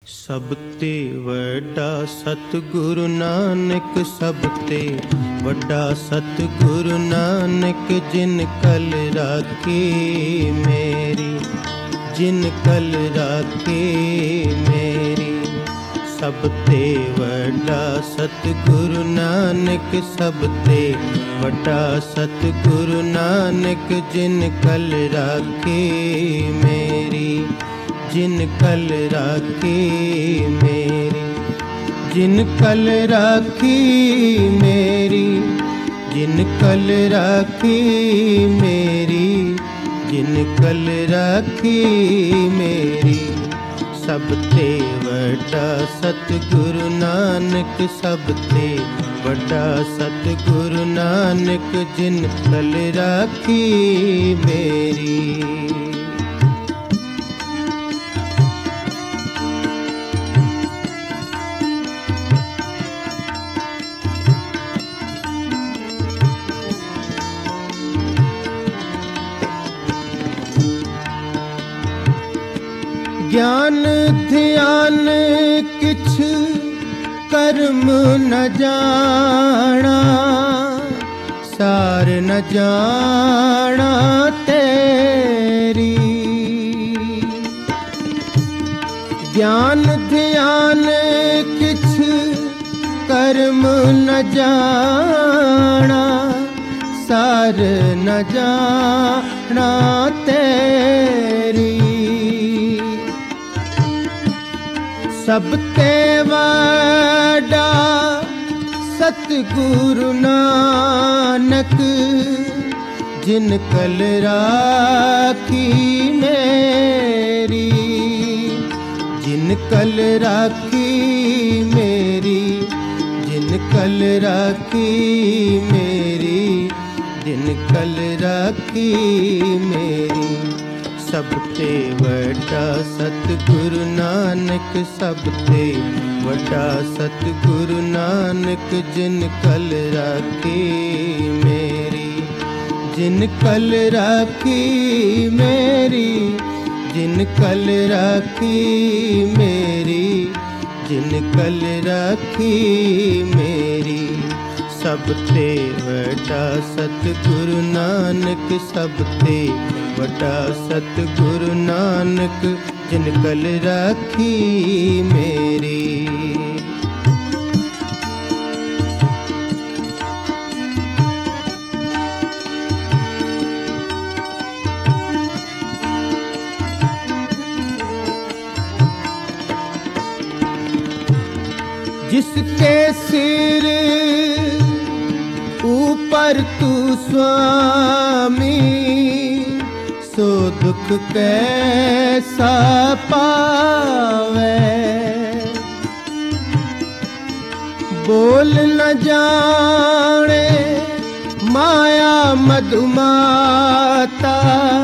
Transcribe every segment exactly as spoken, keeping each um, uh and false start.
सब ते वड्डा सतगुरु नानक, सब ते वड्डा सतगुरु नानक, जिन कल राखी मेरी, जिन कल राखी मेरी। सब ते वड्डा सतगुरु नानक, सब ते वड्डा सतगुरु नानक, जिन कल राखी मेरी, जिन कल राखी मेरी, जिन कल राखी मेरी, जिन कल राखी मेरी, जिन कल राखी मेरी। सब ते वड्डा सतगुरु नानक, सब ते वड्डा सतगुरु नानक, जिन कल राखी मेरी। ज्ञान ध्यान किछ कर्म न जाना, सार न जाना तेरी। ज्ञान ध्यान किछ कर्म न जाना, सार न जाना तेरी। सब ते वड्डा सतगुरु नानक, जिन कल राखी मेरी, जिन कल राखी मेरी, जिन कल राखी मेरी, जिन कल राखी मेरी। सब ते वड्डा सतगुरु नानक, सब ते वड्डा सतगुरु नानक, जिन कल राखी मेरी, जिन कल राखी मेरी, जिन कल राखी मेरी, जिन कल राखी मेरी। सब ते वड्डा सतगुरु नानक, सब ते वड्डा सतगुरु नानक, जिन कल राखी मेरी। जिसके सिर ऊपर तू स्वामी, सो दुख कैसा पावे। बोल न जाने माया मधुमाता,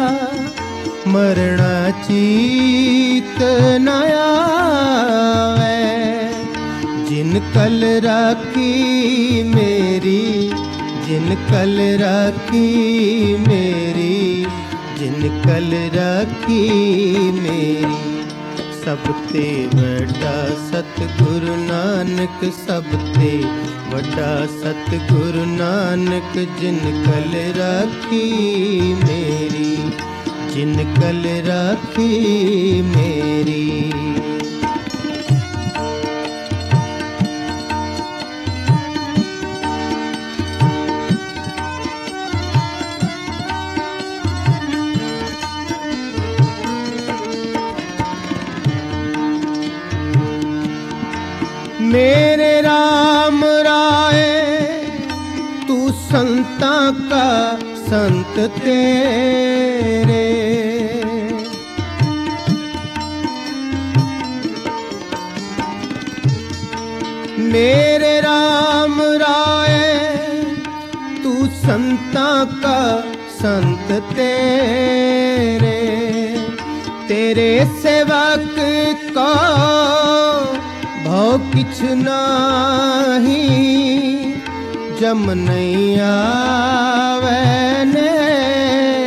मरना चीत न आवे। जिन कल राखी मेरी, जिन कल राखी मेरी, जिन कल राखी मेरी। सब ते वड्डा सतगुरु नानक, सब ते वड्डा सतगुरु नानक, जिन कल राखी मेरी, जिन कल राखी मेरी। मेरे राम राय तू संता का संत तेरे। मेरे राम राय तू संता का संत तेरे। तेरे सेवक को भव किछ नाही, जम नहीं आवे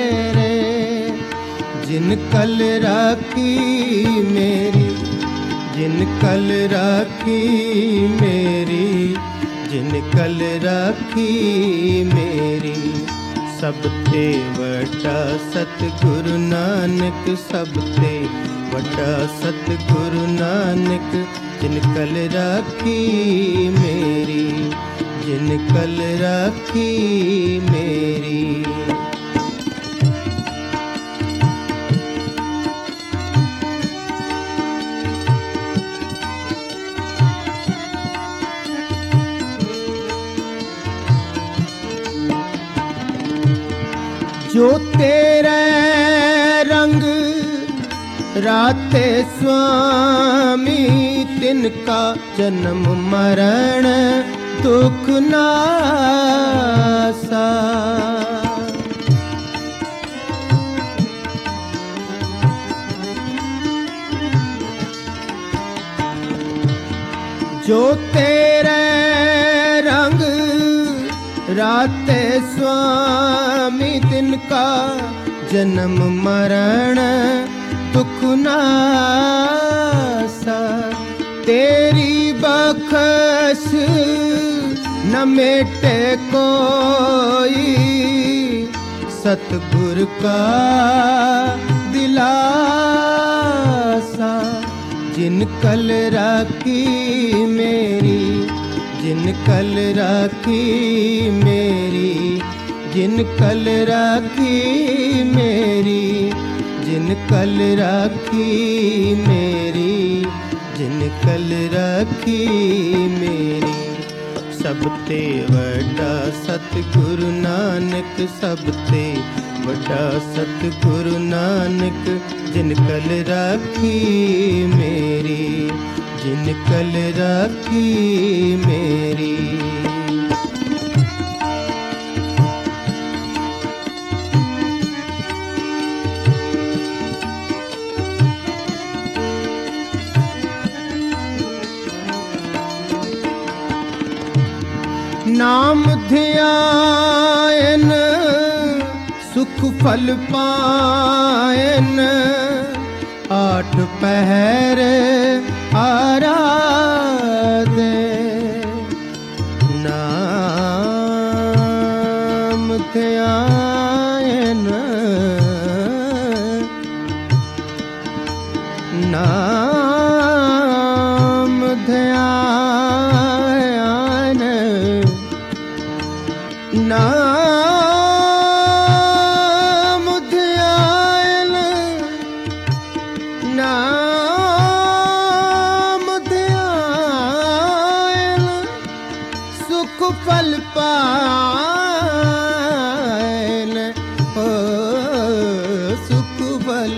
नेरे। जिन कल राखी मेरी, जिन कल राखी मेरी, जिन कल राखी मेरी। सब ते वड्डा सतगुरु नानक, सब ते वड्डा सतगुरु नानक। जिन कल राखी मेरी, जिन कल राखी मेरी। जो तेरे रंग राते स्वामी, तिनका जन्म मरण दुख नासा। जो तेरे रंग राते स्वामी, तिनका जन्म मरण दुख नासा। तेरी बख्श न मेटे कोई, सतगुर का दिलासा। जिन कल राखी मेरी, जिन कल राखी मेरी, जिन कल राखी मेरी, जिन कल राखी मेरी, जिन कल राखी मेरी। सब ते वड्डा सतगुरु नानक, सब ते वड्डा सतगुरु नानक। जिन कल राखी मेरी, जिन कल राखी मेरी। नाम ध्यान सुख फल पायन, आठ पहर आराधे। नाम ध्यान, नाम ध्यान, नाम ध्यान, नाम ध्यान सुख फल पायन, ओ सुख फल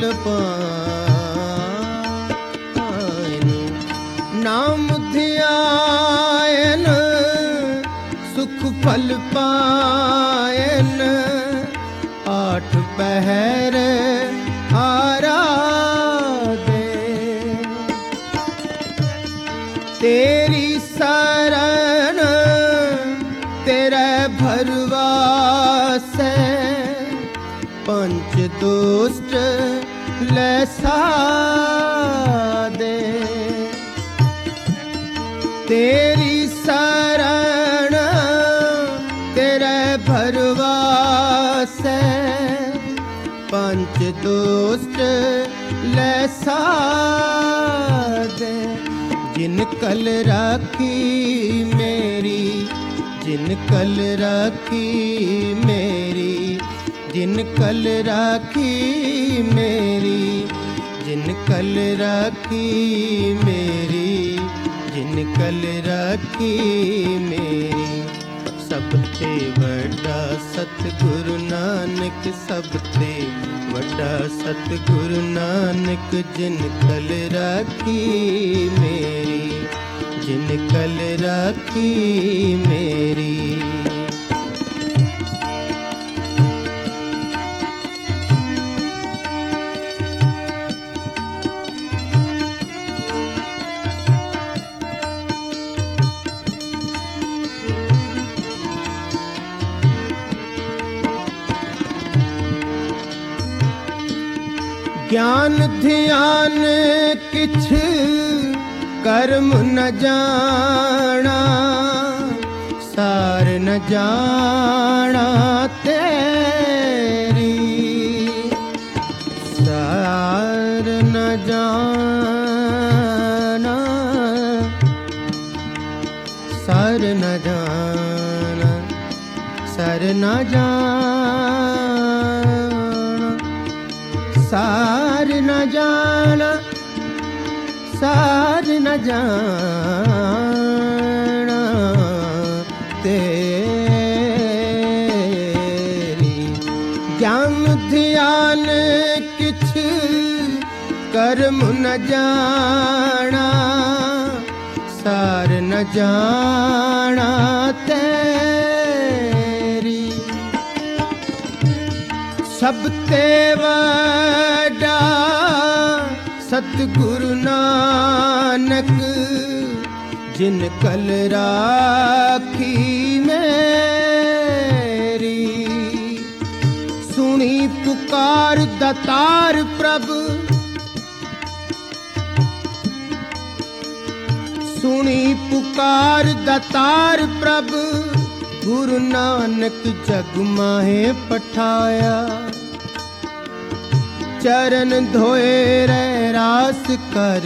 पायन। नाम ध्यान सुख फल पायन, आठ पहर आराधे। तेरी शरण तेरे भरवासे, पंच दुष्ट ले साधे। तेरी शरण तेरे भरवासे, पंच दुष्ट ले साधे। जिन कल राखी मेरी, जिन कल राखी मेरी, जिन कल राखी मेरी, जिन कल राखी मेरी, जिन कल राखी मेरी। सब ते वड्डा सतगुरु नानक, सब ते वड्डा सतगुरु नानक। जिन कल राखी मेरी, जिन कल राखी मेरी। ज्ञान ध्यान किछ ਕਰਮ ਨ ਜਾਣਾ, ਸਾਰ ਨ ਜਾਣਾ ਤੇਰੀ, ਸਾਰ ਨ ਜਾਣਾ, ਸਾਰ ਨ ਜਾਣਾ, ਸਾਰ ਨ ਜਾਣਾ, ਸਾਰ ਨ ਜਾਣਾ, ਸਾਰ ਨ ਜਾਣਾ ਤੇਰੀ। ਗਿਆਨ ਧਿਆਨ ਕਿਛ ਕਰਮ ਨ ਜਾਣਾ, ਸਾਰ ਨ ਜਾਣਾ ਤੇਰੀ। ਸਭ ਤੇ ਵੱਡਾ ਸਤਿਗੁਰੂ ਨਾਨਕ, ਜਿਨ ਕਲ ਰਾਖੀ ਮੇਰੀ। ਸੁਣੀ ਪੁਕਾਰ ਦਾਤਾਰ ਪ੍ਰਭ, ਸੁਣੀ ਪੁਕਾਰ ਦਾਤਾਰ ਪ੍ਰਭ, ਗੁਰੂ ਨਾਨਕ ਜਗ ਮਾਹੇ ਪਠਾਇਆ। ਚਰਨ ਧੋਏ ਰਹਿ ਰਾਸ ਕਰ,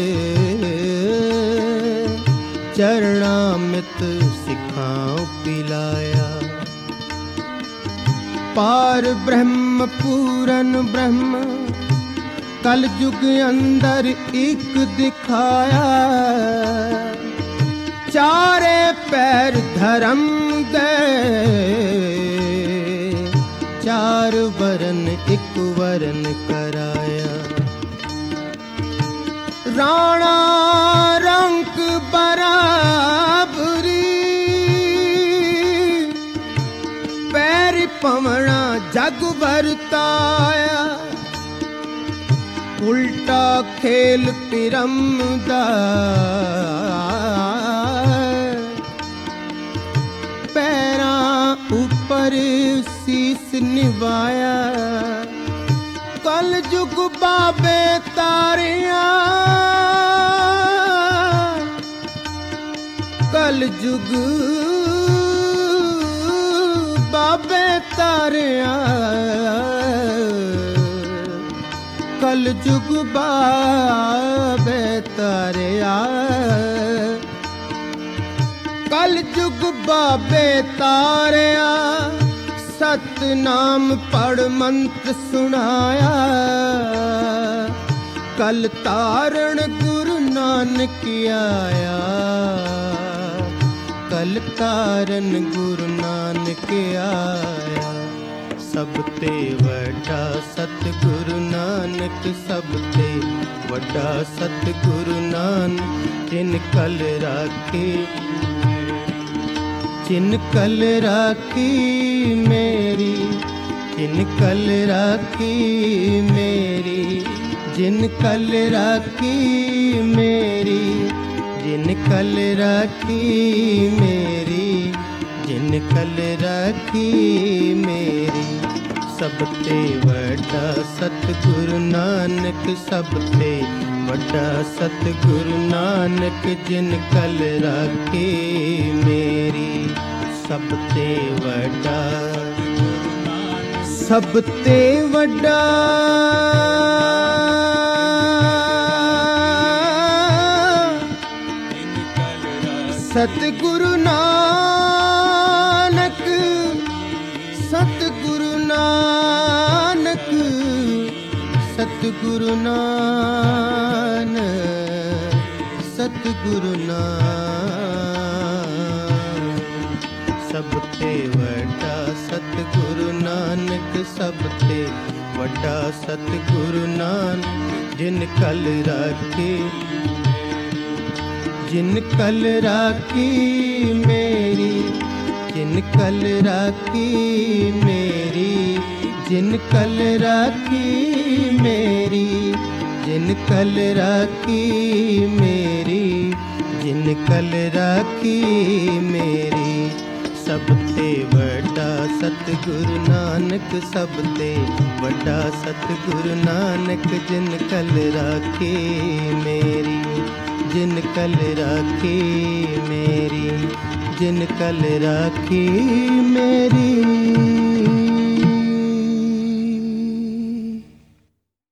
ਚਰਣਾਮਿਤ ਸਿਖਾਂ ਪਿਲਾਇਆ। ਪਾਰ ਬ੍ਰਹਮ ਪੂਰਨ ਬ੍ਰਹਮ, ਕਲ ਯੁਗ ਅੰਦਰ ਇੱਕ ਦਿਖਾਇਆ। ਚਾਰੇ ਪੈਰ ਧਰਮ ਦੇ, ਚਾਰ ਵਰਨ ਇੱਕ ਵਰਨ ਕਰਾਇਆ। ਰਾਣਾ ਰੰਕ ਬਰਾਬਰੀ, ਪੈਰ ਪਵਣਾ ਜਗ ਵਰਤਾਇਆ। ਉਲਟਾ ਖੇਲ ਪਿਰਮ ਦਾ, ਪੈਰਾਂ ਉੱਪਰ ਸੀਸ ਨਿਵਾਇਆ। ਕਲ ਯੁਗ ਬਾਬੇ ਤਾਰਿਆ, ਕਲ ਯੁਗ ਬਾਬੇ ਤਾਰਿਆ। ਕਲ ਯੁਗ ਬਾਬੇ ਤਾਰਿਆ, ਕਲ ਯੁਗ ਬਾਬੇ ਤਾਰਿਆ। ਸਤਨਾਮ ਪੜ ਮੰਤਰ ਸੁਣਾਇਆ। ਕਲ ਤਾਰਨ ਗੁਰੂ ਨਾਨਕ ਆਇਆ, ਕਲ ਤਾਰਨ ਗੁਰੂ ਨਾਨਕ ਆਇਆ। ਸਭ ਤੇ ਵੱਡਾ ਸਤਿਗੁਰੂ ਨਾਨਕ, ਸਭ ਤੇ ਵੱਡਾ ਸਤਿਗੁਰੂ ਨਾਨਕ, ਜਿਨ ਕਲ ਰਾਖੀ, ਜਿਨ ਕਲ ਰਾਖੀ ਮੇਰੀ, ਜਿਨ ਕਲ ਰਾਖੀ ਮੇਰੀ, ਜਿਨ ਕਲ ਰਾਖੀ ਮੇਰੀ, ਜਿਨ ਕਲ ਰਾਖੀ ਮੇਰੀ, ਜਿਨ ਕਲ ਰਾਖੀ ਮੇਰੀ। ਸਭ ਤੇ ਵੱਡਾ ਸਤਿਗੁਰੂ ਨਾਨਕ, ਸਭ ਤੇ ਵੱਡਾ ਸਤਿਗੁਰੂ ਨਾਨਕ, ਜਿਨ ਕਲ ਰਾਖੀ ਮੇਰੀ। ਸਭ ਤੇ ਵੱਡਾ, ਸਭ ਤੇ ਵੱਡਾ ਸਤਿਗੁਰੂ ਨਾਨਕ, ਸਤਿਗੁਰੂ ਨਾਨਕ, ਸਤਿਗੁਰੂ ਨਾਨਕ, ਸਤਿਗੁਰੂ ਨਾਨਕ। ਸਭ ਤੇ ਵੱਡਾ ਸਤਿਗੁਰੂ ਨਾਨਕ, ਸਭ ਤੇ ਵੱਡਾ ਸਤਿਗੁਰੂ ਨਾਨਕ, ਜਿਨ ਕਲ ਰਾਖੀ, ਜਿਨ ਕਲ ਰਾਖੀ ਮੇਰੀ, ਜਿਨ ਕਲ ਰਾਖੀ ਮੇਰੀ, ਜਿਨ ਕਲ ਰਾਖੀ ਮੇਰੀ, ਜਿਨ ਕਲ ਰਾਖੀ ਮੇਰੀ, ਜਿਨ ਕਲ ਰਾਖੀ ਮੇਰੀ। ਸਭ ਤੇ ਵੱਡਾ ਸਤਿਗੁਰੂ ਨਾਨਕ, ਸਭ ਤੇ ਵੱਡਾ ਸਤਿਗੁਰੂ ਨਾਨਕ, ਜਿਨ ਕਲ ਰਾਖੀ ਮੇਰੀ, जिन कल राखी मेरी, जिन कल राखी मेरी।